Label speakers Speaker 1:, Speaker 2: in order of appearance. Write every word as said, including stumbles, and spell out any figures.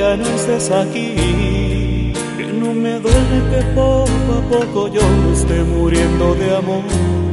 Speaker 1: ya no estés aquí, que no me duele que poco a poco yo esté muriendo de amor.